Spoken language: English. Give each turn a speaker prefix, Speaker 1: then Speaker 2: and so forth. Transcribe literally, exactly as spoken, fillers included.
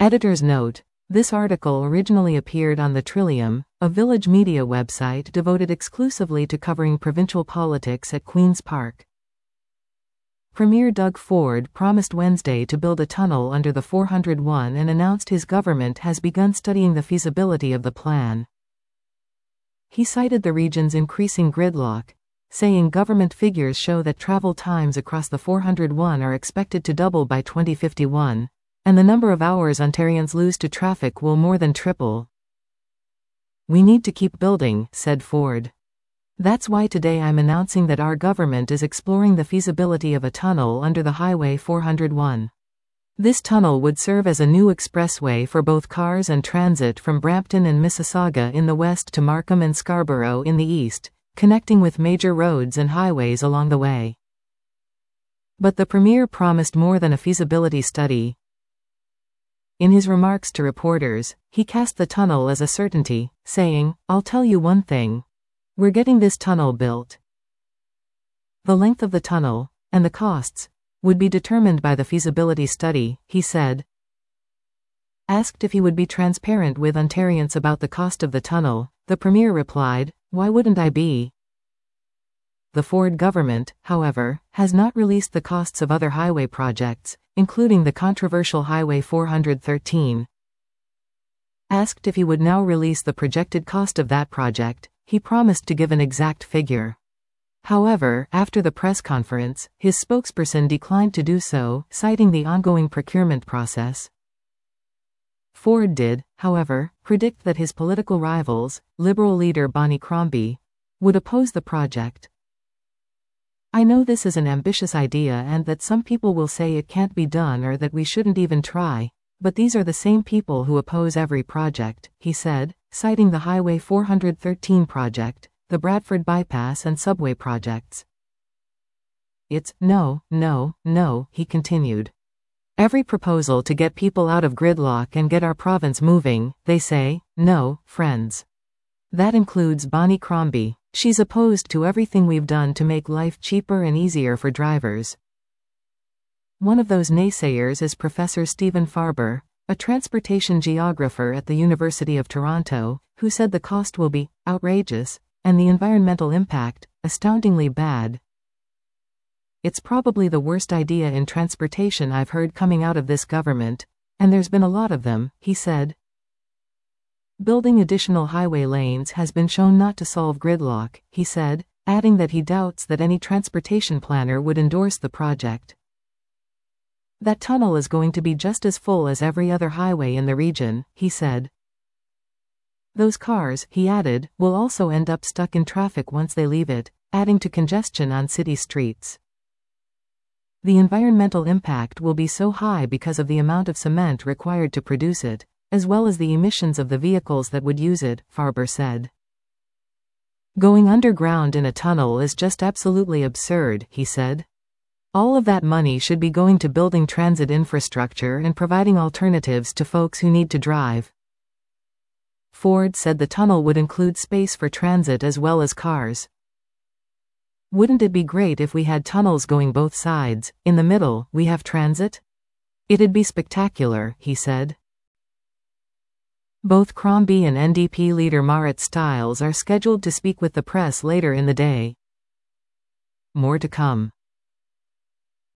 Speaker 1: Editor's note: this article originally appeared on The Trillium, a Village media website devoted exclusively to covering provincial politics at Queen's Park. Premier Doug Ford promised Wednesday to build a tunnel under the four hundred one and announced his government has begun studying the feasibility of the plan. He cited the region's increasing gridlock, saying government figures show that travel times across the four hundred one are expected to double by twenty fifty-one, and the number of hours Ontarians lose to traffic will more than triple. "We need to keep building," said Ford. "That's why today I'm announcing that our government is exploring the feasibility of a tunnel under the Highway four hundred one. This tunnel would serve as a new expressway for both cars and transit from Brampton and Mississauga in the west to Markham and Scarborough in the east, connecting with major roads and highways along the way." But the Premier promised more than a feasibility study. In his remarks to reporters, he cast the tunnel as a certainty, saying, "I'll tell you one thing. We're getting this tunnel built." The length of the tunnel, and the costs, would be determined by the feasibility study, he said. Asked if he would be transparent with Ontarians about the cost of the tunnel, the Premier replied, "Why wouldn't I be?" The Ford government, however, has not released the costs of other highway projects, including the controversial Highway four hundred thirteen. Asked if he would now release the projected cost of that project, he promised to give an exact figure. However, after the press conference, his spokesperson declined to do so, citing the ongoing procurement process. Ford did, however, predict that his political rivals, Liberal leader Bonnie Crombie, would oppose the project. "I know this is an ambitious idea and that some people will say it can't be done or that we shouldn't even try, but these are the same people who oppose every project," he said, citing the Highway four hundred thirteen project, the Bradford Bypass and subway projects. "It's no, no, no," he continued. "Every proposal to get people out of gridlock and get our province moving, they say, no, friends. That includes Bonnie Crombie. She's opposed to everything we've done to make life cheaper and easier for drivers." One of those naysayers is Professor Stephen Farber, a transportation geographer at the University of Toronto, who said the cost will be outrageous, and the environmental impact astoundingly bad. "It's probably the worst idea in transportation I've heard coming out of this government, and there's been a lot of them," he said. Building additional highway lanes has been shown not to solve gridlock, he said, adding that he doubts that any transportation planner would endorse the project. "That tunnel is going to be just as full as every other highway in the region," he said. "Those cars," he added, "will also end up stuck in traffic once they leave it, adding to congestion on city streets. The environmental impact will be so high because of the amount of cement required to produce it, as well as the emissions of the vehicles that would use it," Farber said. "Going underground in a tunnel is just absolutely absurd," he said. "All of that money should be going to building transit infrastructure and providing alternatives to folks who need to drive." Ford said the tunnel would include space for transit as well as cars. "Wouldn't it be great if we had tunnels going both sides, in the middle, we have transit? It'd be spectacular," he said. Both Crombie and N D P leader Marit Stiles are scheduled to speak with the press later in the day. More to come.